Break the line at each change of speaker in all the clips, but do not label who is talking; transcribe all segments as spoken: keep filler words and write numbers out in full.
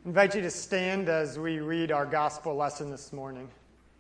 I invite you to stand as we read our gospel lesson this morning.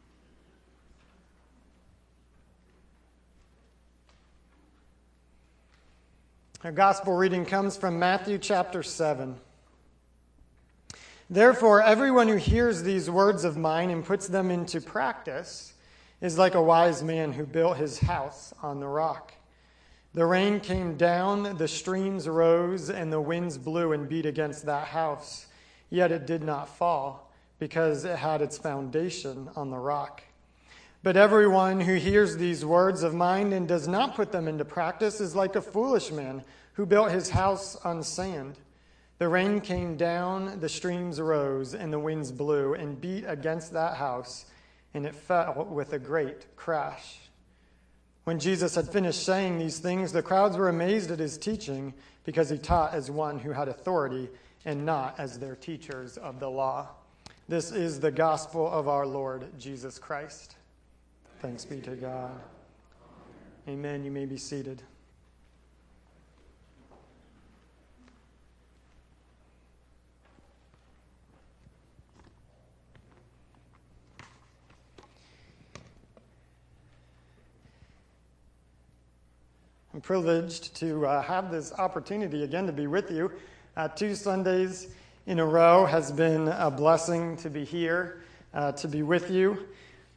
Our gospel reading comes from Matthew chapter seven. Therefore, everyone who hears these words of mine and puts them into practice is like a wise man who built his house on the rock. The rain came down, the streams rose, and the winds blew and beat against that house. Yet it did not fall, because it had its foundation on the rock. But everyone who hears these words of mine and does not put them into practice is like a foolish man who built his house on sand. The rain came down, the streams rose, and the winds blew and beat against that house, and it fell with a great crash. When Jesus had finished saying these things, the crowds were amazed at his teaching, because he taught as one who had authority and not as their teachers of the law. This is the gospel of our Lord Jesus Christ. Thanks be to God. Amen. You may be seated. I'm privileged to uh, have this opportunity again to be with you. Uh, two Sundays in a row has been a blessing to be here, uh, to be with you.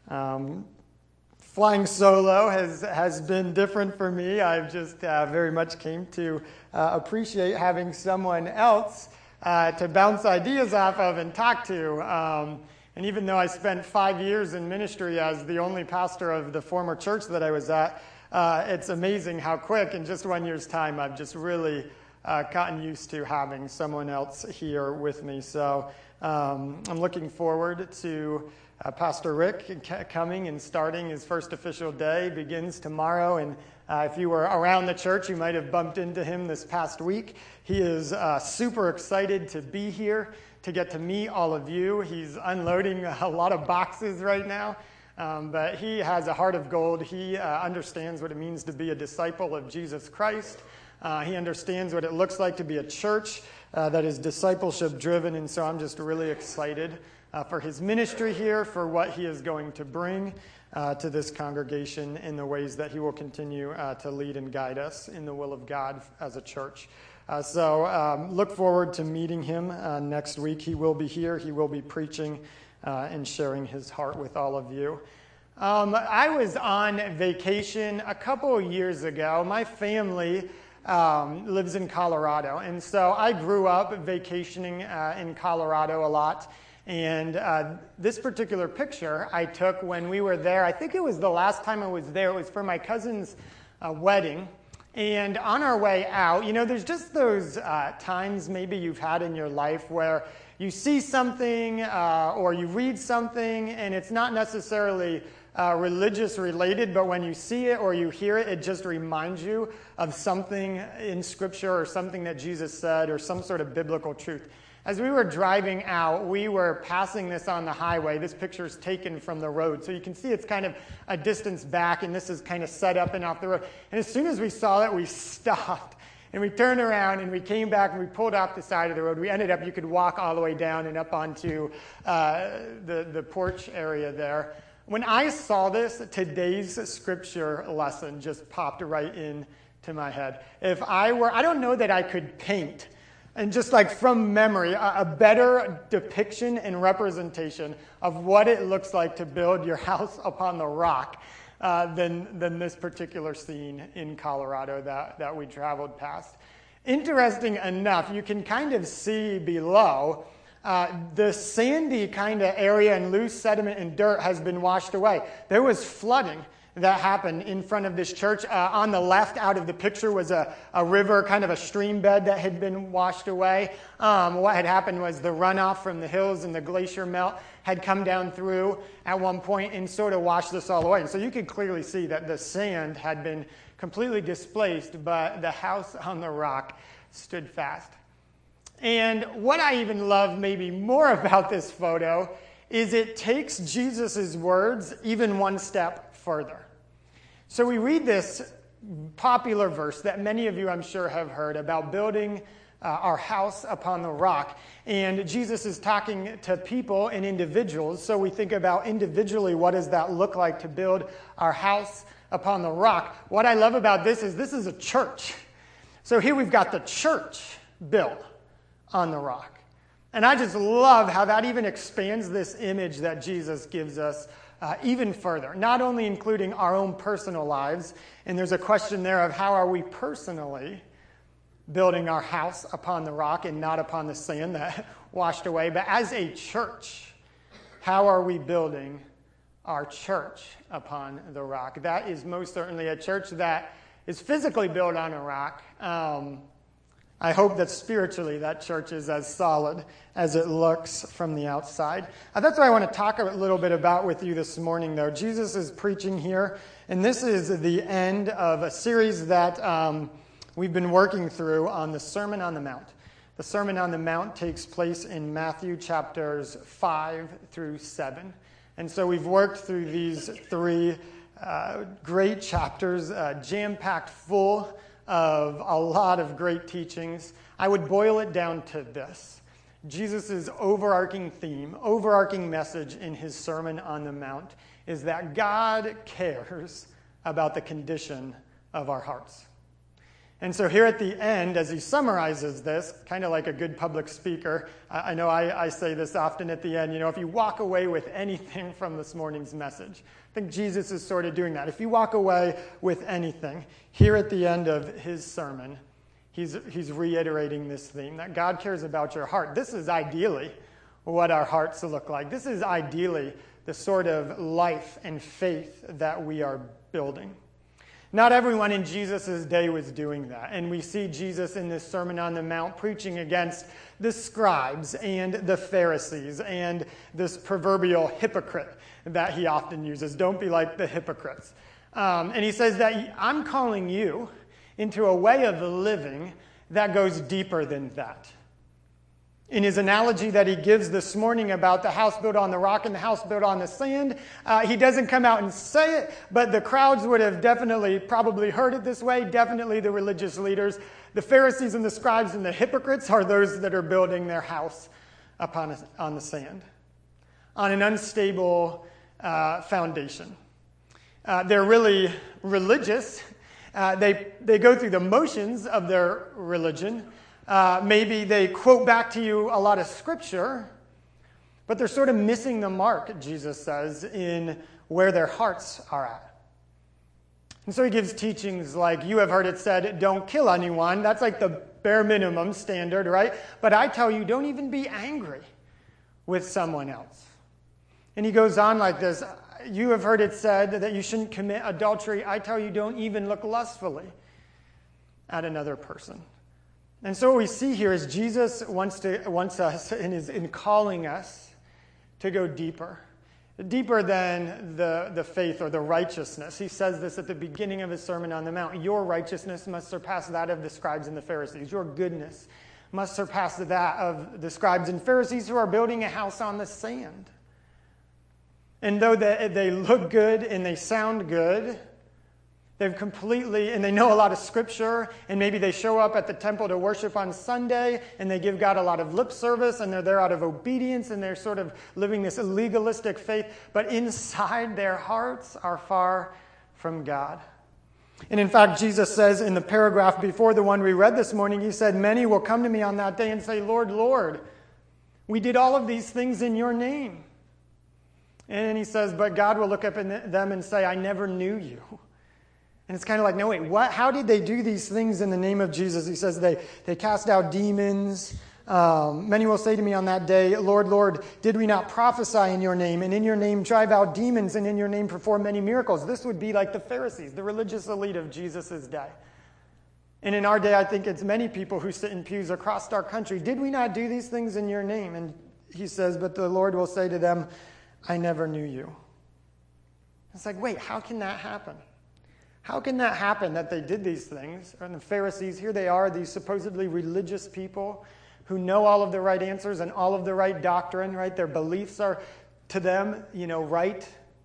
Um, flying solo has, has been different for me. I've just uh, very much came to uh, appreciate having someone else uh, to bounce ideas off of and talk to. Um, and even though I spent five years in ministry as the only pastor of the former church that I was at, uh, it's amazing how quick, in just one year's time, I've just really Uh, gotten used to having someone else here with me. So um, I'm looking forward to uh, Pastor Rick c- coming and starting his first official day. Begins tomorrow, and uh, if you were around the church, you might have bumped into him this past week. He is uh, super excited to be here, to get to meet all of you. He's unloading a lot of boxes right now, um, but he has a heart of gold. He uh, understands what it means to be a disciple of Jesus Christ. Uh, he understands what it looks like to be a church uh, that is discipleship driven, and so I'm just really excited uh, for his ministry here, for what he is going to bring uh, to this congregation in the ways that he will continue uh, to lead and guide us in the will of God as a church. Uh, so um, look forward to meeting him uh, next week. He will be here. He will be preaching uh, and sharing his heart with all of you. Um, I was on vacation a couple of years ago. My family Um, lives in Colorado, and so I grew up vacationing uh, in Colorado a lot, and uh, this particular picture I took when we were there, I think it was the last time I was there, it was for my cousin's uh, wedding, and on our way out, you know, there's just those uh, times maybe you've had in your life where you see something uh, or you read something, and it's not necessarily Uh, religious related, but when you see it or you hear it, it just reminds you of something in Scripture or something that Jesus said or some sort of biblical truth. As we were driving out, we were passing this on the highway. This picture is taken from the road, so you can see it's kind of a distance back, and this is kind of set up and off the road. And as soon as we saw that, we stopped. And we turned around and we came back and we pulled off the side of the road. We ended up, you could walk all the way down and up onto uh, the, the porch area there. When I saw this, today's scripture lesson just popped right into my head. If I were, I don't know that I could paint, and just like from memory, a, a better depiction and representation of what it looks like to build your house upon the rock uh, than, than this particular scene in Colorado that, that we traveled past. Interesting enough, you can kind of see below Uh, the sandy kind of area and loose sediment and dirt has been washed away. There was flooding that happened in front of this church. Uh, on the left out of the picture was a, a river, kind of a stream bed that had been washed away. Um, what had happened was the runoff from the hills and the glacier melt had come down through at one point and sort of washed this all away. And so you could clearly see that the sand had been completely displaced, but the house on the rock stood fast. And what I even love maybe more about this photo is it takes Jesus' words even one step further. So we read this popular verse that many of you, I'm sure, have heard about building uh, our house upon the rock. And Jesus is talking to people and individuals. So we think about individually, what does that look like to build our house upon the rock? What I love about this is this is a church. So here we've got the church built on the rock. And I just love how that even expands this image that Jesus gives us uh, even further, not only including our own personal lives. And there's a question there of how are we personally building our house upon the rock and not upon the sand that washed away, but as a church, how are we building our church upon the rock? That is most certainly a church that is physically built on a rock. Um, I hope that spiritually that church is as solid as it looks from the outside. Uh, that's what I want to talk a little bit about with you this morning, though. Jesus is preaching here, and this is the end of a series that um, we've been working through on the Sermon on the Mount. The Sermon on the Mount takes place in Matthew chapters five through seven. And so we've worked through these three uh, great chapters, uh, jam-packed full of a lot of great teachings. I would boil it down to this. Jesus' overarching theme, overarching message in his Sermon on the Mount is that God cares about the condition of our hearts. And so here at the end, as he summarizes this, kind of like a good public speaker, I know I, I say this often at the end, you know, if you walk away with anything from this morning's message, I think Jesus is sort of doing that. If you walk away with anything, here at the end of his sermon, he's, he's reiterating this theme, that God cares about your heart. This is ideally what our hearts look like. This is ideally the sort of life and faith that we are building. Not everyone in Jesus' day was doing that. And we see Jesus in this Sermon on the Mount preaching against the scribes and the Pharisees and this proverbial hypocrite that he often uses. Don't be like the hypocrites. Um, and he says that I'm calling you into a way of living that goes deeper than that. In his analogy that he gives this morning about the house built on the rock and the house built on the sand, uh, he doesn't come out and say it, but the crowds would have definitely probably heard it this way, definitely the religious leaders. The Pharisees and the scribes and the hypocrites are those that are building their house upon a, on the sand, on an unstable uh, foundation. Uh, they're really religious. Uh, they, they go through the motions of their religion. Uh, maybe they quote back to you a lot of scripture, but they're sort of missing the mark, Jesus says, in where their hearts are at. And so he gives teachings like, you have heard it said, don't kill anyone. That's like the bare minimum standard, right? But I tell you, don't even be angry with someone else. And he goes on like this, you have heard it said that you shouldn't commit adultery. I tell you, don't even look lustfully at another person. And so what we see here is Jesus wants to wants us and is in calling us to go deeper, deeper than the, the faith or the righteousness. He says this at the beginning of his Sermon on the Mount. Your righteousness must surpass that of the scribes and the Pharisees. Your goodness must surpass that of the scribes and Pharisees who are building a house on the sand. And though they, they look good and they sound good, they've completely, and they know a lot of scripture, and maybe they show up at the temple to worship on Sunday, and they give God a lot of lip service, and they're there out of obedience, and they're sort of living this legalistic faith, but inside their hearts are far from God. And in fact, Jesus says in the paragraph before the one we read this morning, he said, many will come to me on that day and say, Lord, Lord, we did all of these things in your name. And he says, but God will look up at them and say, I never knew you. And it's kind of like, no, wait, what? How did they do these things in the name of Jesus? He says they, they cast out demons. Um, many will say to me on that day, Lord, Lord, did we not prophesy in your name, and in your name drive out demons, and in your name perform many miracles? This would be like the Pharisees, the religious elite of Jesus' day. And in our day, I think it's many people who sit in pews across our country. Did we not do these things in your name? And he says, but the Lord will say to them, I never knew you. It's like, wait, how can that happen? How can that happen that they did these things? And the Pharisees, here they are, these supposedly religious people who know all of the right answers and all of the right doctrine, right? Their beliefs are to them, you know, right.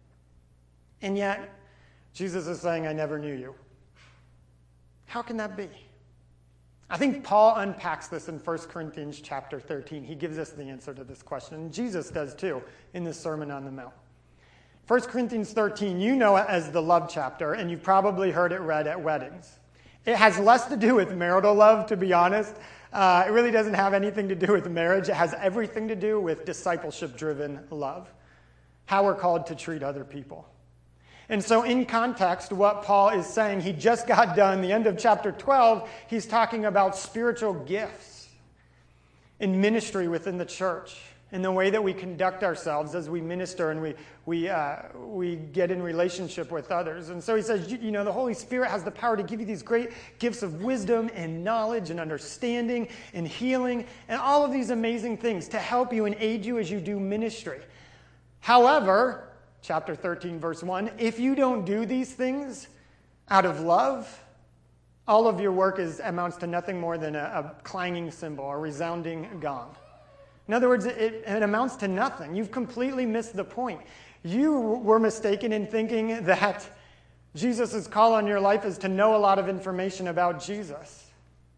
And yet, Jesus is saying, I never knew you. How can that be? I think Paul unpacks this in First Corinthians chapter thirteen. He gives us the answer to this question, and Jesus does too in the Sermon on the Mount. First Corinthians thirteen, you know it as the love chapter, and you've probably heard it read at weddings. It has less to do with marital love, to be honest. Uh, it really doesn't have anything to do with marriage. It has everything to do with discipleship-driven love, how we're called to treat other people. And so in context, what Paul is saying, he just got done, the end of chapter twelve, he's talking about spiritual gifts in ministry within the church, in the way that we conduct ourselves as we minister and we we uh, we get in relationship with others. And so he says, you, you know, the Holy Spirit has the power to give you these great gifts of wisdom and knowledge and understanding and healing and all of these amazing things to help you and aid you as you do ministry. However, chapter thirteen, verse one, if you don't do these things out of love, all of your work is amounts to nothing more than a, a clanging cymbal, a resounding gong. In other words, it, it amounts to nothing. You've completely missed the point. You were mistaken in thinking that Jesus' call on your life is to know a lot of information about Jesus,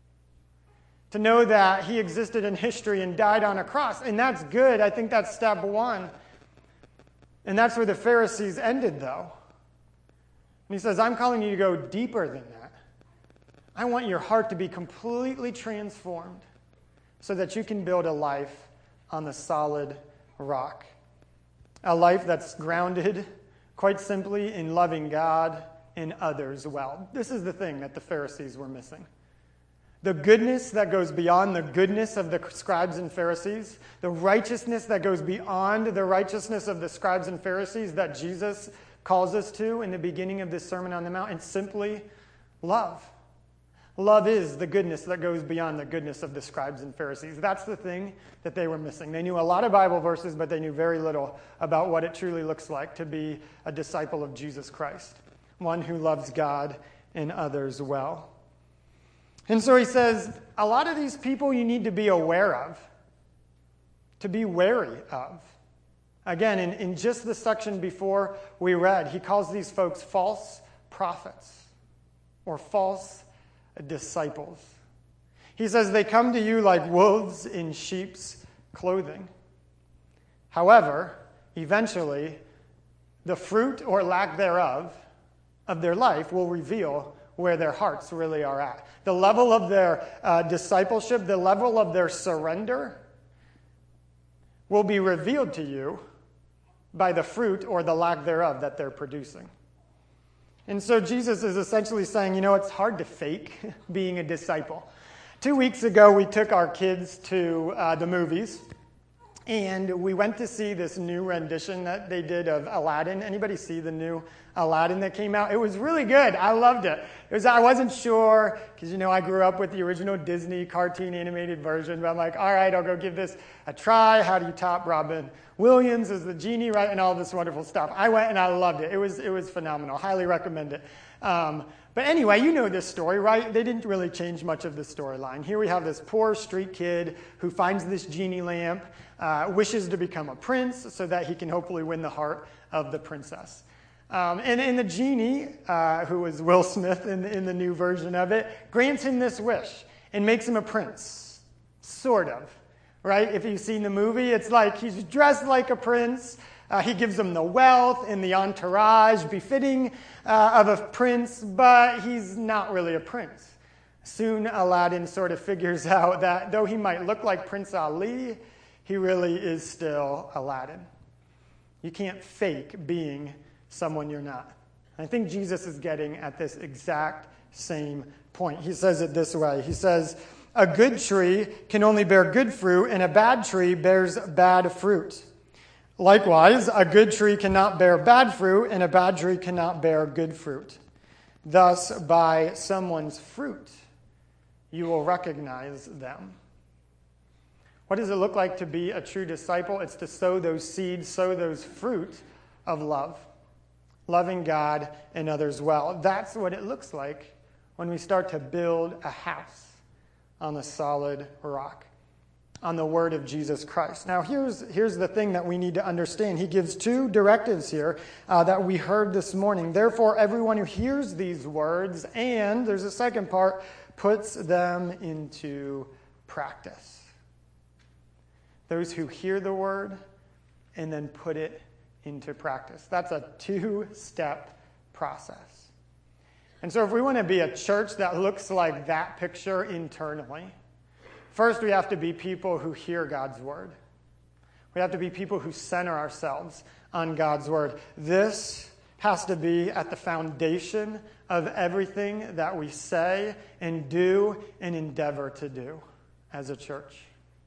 to know that he existed in history and died on a cross. And that's good. I think that's step one. And that's where the Pharisees ended, though. And he says, I'm calling you to go deeper than that. I want your heart to be completely transformed so that you can build a life on the solid rock. A life that's grounded, quite simply, in loving God and others well. This is the thing that the Pharisees were missing. The goodness that goes beyond the goodness of the scribes and Pharisees, the righteousness that goes beyond the righteousness of the scribes and Pharisees that Jesus calls us to in the beginning of this Sermon on the Mount, and simply love. Love is the goodness that goes beyond the goodness of the scribes and Pharisees. That's the thing that they were missing. They knew a lot of Bible verses, but they knew very little about what it truly looks like to be a disciple of Jesus Christ, one who loves God and others well. And so he says, a lot of these people you need to be aware of, to be wary of. Again, in, in just the section before we read, he calls these folks false prophets or false disciples. He says they come to you like wolves in sheep's clothing. However, eventually, the fruit or lack thereof of their life will reveal where their hearts really are at. The level of their uh, discipleship, the level of their surrender will be revealed to you by the fruit or the lack thereof that they're producing. And so Jesus is essentially saying, you know, it's hard to fake being a disciple. Two weeks ago, we took our kids to uh, the movies, and we went to see this new rendition that they did of Aladdin. Anybody see the new Aladdin that came out? It was really good. I loved it. It was, I wasn't sure, because, you know, I grew up with the original Disney cartoon animated version, but I'm like, all right, I'll go give this a try. How do you top Robin Williams as the genie, right? And all this wonderful stuff. I went and I loved it. It was, it was phenomenal. Highly recommend it. Um, but anyway, you know this story, right? They didn't really change much of the storyline. Here we have this poor street kid who finds this genie lamp, uh, wishes to become a prince so that he can hopefully win the heart of the princess. Um, and, and the genie, uh, who is Will Smith in, in the new version of it, grants him this wish and makes him a prince, sort of, right? If you've seen the movie, it's like he's dressed like a prince. Uh, he gives him the wealth and the entourage befitting uh, of a prince, but he's not really a prince. Soon Aladdin sort of figures out that though he might look like Prince Ali, he really is still Aladdin. You can't fake being someone you're not. I think Jesus is getting at this exact same point. He says it this way. He says, a good tree can only bear good fruit, and a bad tree bears bad fruit. Likewise, a good tree cannot bear bad fruit, and a bad tree cannot bear good fruit. Thus, by someone's fruit, you will recognize them. What does it look like to be a true disciple? It's to sow those seeds, sow those fruit of love, loving God and others well. That's what it looks like when we start to build a house on the solid rock, on the word of Jesus Christ. Now, here's, here's the thing that we need to understand. He gives two directives here uh, that we heard this morning. Therefore, everyone who hears these words, and there's a second part, puts them into practice. Those who hear the word and then put it into practice. That's a two-step process. And so if we want to be a church that looks like that picture internally, first we have to be people who hear God's word. We have to be people who center ourselves on God's word. This has to be at the foundation of everything that we say and do and endeavor to do as a church.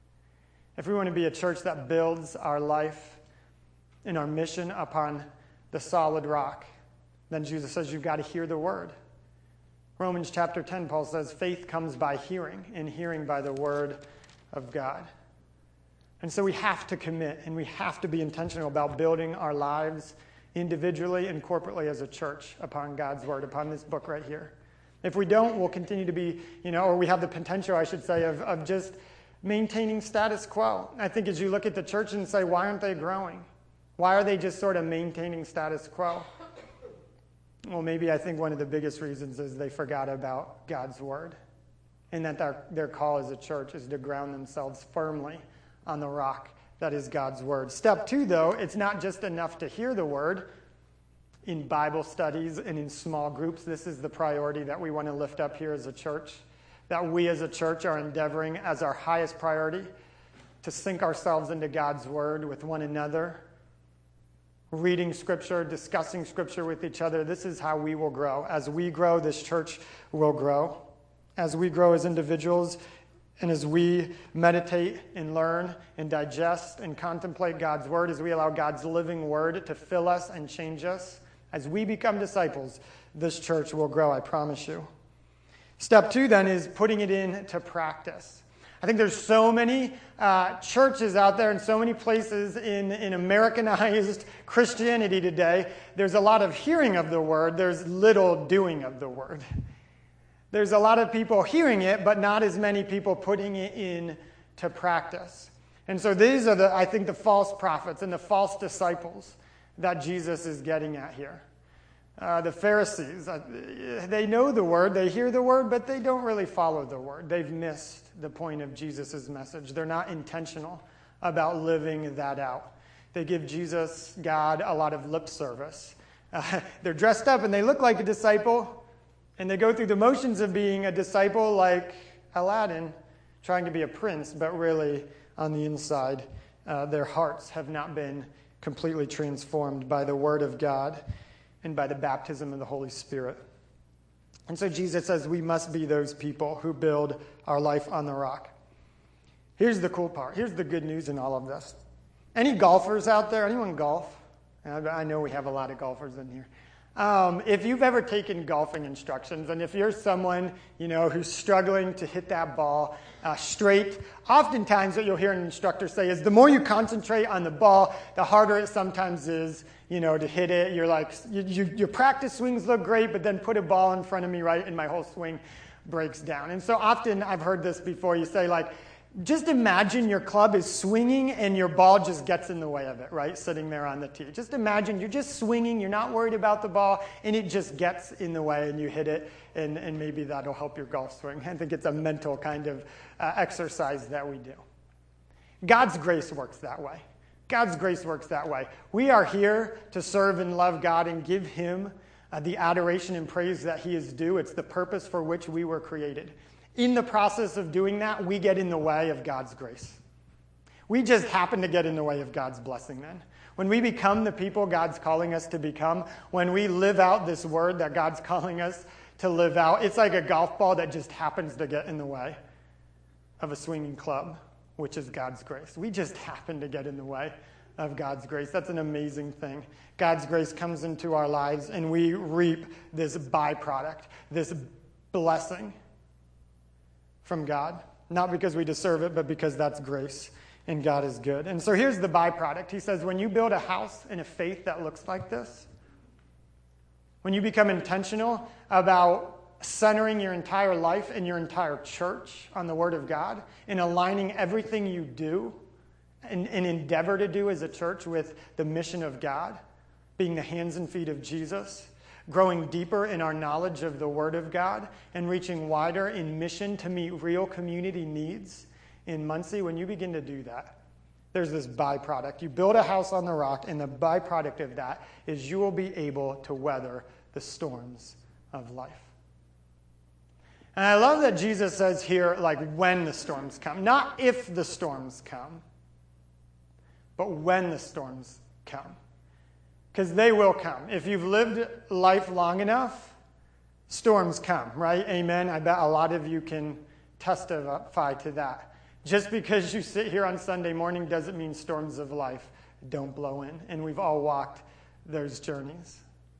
If we want to be a church that builds our life and our mission upon the solid rock, then Jesus says you've got to hear the word. Romans chapter ten, Paul says, faith comes by hearing, and hearing by the word of God. And so we have to commit, and we have to be intentional about building our lives individually and corporately as a church upon God's word, upon this book right here. If we don't, we'll continue to be, you know, or we have the potential, I should say, of, of just maintaining status quo. I think as you look at the church and say, why aren't they growing? Why are they just sort of maintaining status quo? Well, maybe I think one of the biggest reasons is they forgot about God's word, and that their, their call as a church is to ground themselves firmly on the rock that is God's word. Step two, though, it's not just enough to hear the word in Bible studies and in small groups. This is the priority that we want to lift up here as a church, that we as a church are endeavoring as our highest priority to sink ourselves into God's word with one another, reading Scripture, discussing Scripture with each other. This is how we will grow. As we grow, this church will grow. As we grow as individuals, and as we meditate and learn and digest and contemplate God's word, as we allow God's living word to fill us and change us, as we become disciples, this church will grow, I promise you. Step two, then, is putting it into practice. I think there's so many uh, churches out there and so many places in, in Americanized Christianity today. There's a lot of hearing of the word. There's little doing of the word. There's a lot of people hearing it, but not as many people putting it into practice. And so these are, the, I think, the false prophets and the false disciples that Jesus is getting at here. Uh, the Pharisees, uh, they know the word, they hear the word, but they don't really follow the word. They've missed the point of Jesus' message. They're not intentional about living that out. They give Jesus, God, a lot of lip service. Uh, they're dressed up and they look like a disciple, and they go through the motions of being a disciple like Aladdin, trying to be a prince, but really on the inside, uh, their hearts have not been completely transformed by the word of God and by the baptism of the Holy Spirit. And so Jesus says we must be those people who build our life on the rock. Here's the cool part. Here's the good news in all of this. Any golfers out there? Anyone golf? I know we have a lot of golfers in here. Um, if you've ever taken golfing instructions, and if you're someone, you know, who's struggling to hit that ball uh, straight, oftentimes what you'll hear an instructor say is the more you concentrate on the ball, the harder it sometimes is, you know, to hit it. You're like, you, you, your practice swings look great, but then put a ball in front of me, right, and my whole swing breaks down. And so often I've heard this before. You say, like, just imagine your club is swinging and your ball just gets in the way of it, right? Sitting there on the tee. Just imagine you're just swinging, you're not worried about the ball, and it just gets in the way and you hit it, and, and maybe that'll help your golf swing. I think it's a mental kind of uh, exercise that we do. God's grace works that way. God's grace works that way. We are here to serve and love God and give Him uh, the adoration and praise that He is due. It's the purpose for which we were created. In the process of doing that, we get in the way of God's grace. We just happen to get in the way of God's blessing then. When we become the people God's calling us to become, when we live out this word that God's calling us to live out, it's like a golf ball that just happens to get in the way of a swinging club, which is God's grace. We just happen to get in the way of God's grace. That's an amazing thing. God's grace comes into our lives and we reap this byproduct, this blessing from God, not because we deserve it, but because that's grace and God is good. And so here's the byproduct. He says, when you build a house in a faith that looks like this, when you become intentional about centering your entire life and your entire church on the Word of God and aligning everything you do and, and endeavor to do as a church with the mission of God, being the hands and feet of Jesus, growing deeper in our knowledge of the Word of God, and reaching wider in mission to meet real community needs in Muncie, when you begin to do that, there's this byproduct. You build a house on the rock, and the byproduct of that is you will be able to weather the storms of life. And I love that Jesus says here, like, when the storms come. Not if the storms come, but when the storms come. Because they will come. If you've lived life long enough, storms come, right? Amen. I bet a lot of you can testify to that. Just because you sit here on Sunday morning doesn't mean storms of life don't blow in. And we've all walked those journeys.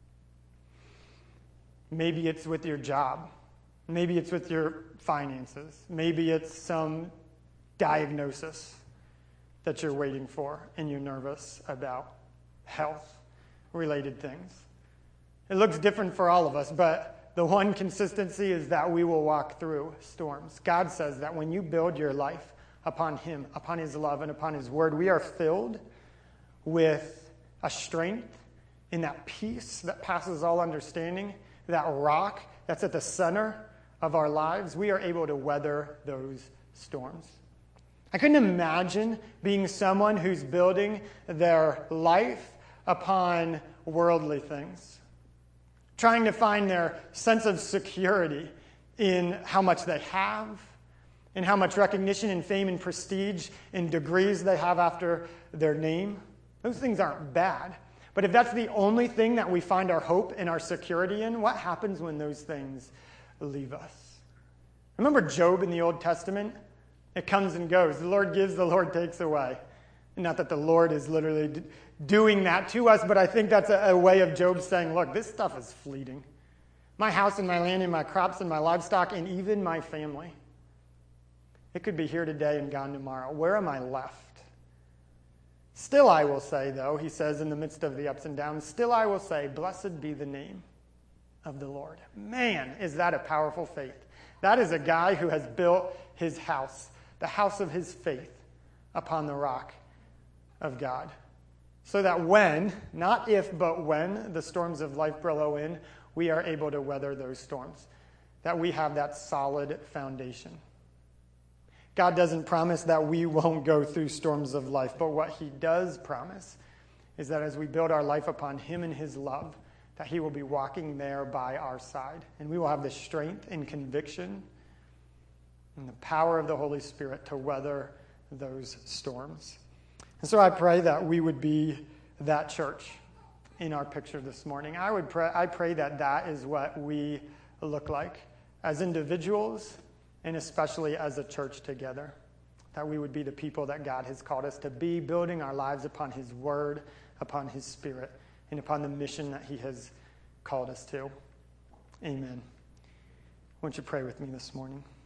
Maybe it's with your job. Maybe it's with your finances. Maybe it's some diagnosis that you're waiting for and you're nervous about. Health-related things. It looks different for all of us, but the one consistency is that we will walk through storms. God says that when you build your life upon Him, upon His love, and upon His Word, we are filled with a strength in that peace that passes all understanding, that rock that's at the center of our lives. We are able to weather those storms. I couldn't imagine being someone who's building their life upon worldly things, trying to find their sense of security in how much they have, in how much recognition and fame and prestige and degrees they have after their name. Those things aren't bad. But if that's the only thing that we find our hope and our security in, what happens when those things leave us? Remember Job in the Old Testament? It comes and goes. The Lord gives, the Lord takes away. Not that the Lord is literally d- doing that to us, but I think that's a, a way of Job saying, look, this stuff is fleeting. My house and my land and my crops and my livestock and even my family. It could be here today and gone tomorrow. Where am I left? Still I will say, though, he says in the midst of the ups and downs, still I will say, blessed be the name of the Lord. Man, is that a powerful faith. That is a guy who has built his house, the house of his faith, upon the rock of God. So that when, not if, but when the storms of life blow in, we are able to weather those storms. That we have that solid foundation. God doesn't promise that we won't go through storms of life, but what He does promise is that as we build our life upon Him and His love, that He will be walking there by our side. And we will have the strength and conviction and the power of the Holy Spirit to weather those storms. And so I pray that we would be that church in our picture this morning. I would pray, I pray that that is what we look like as individuals and especially as a church together. That we would be the people that God has called us to be, building our lives upon His Word, upon His Spirit, and upon the mission that He has called us to. Amen. Won't you pray with me this morning?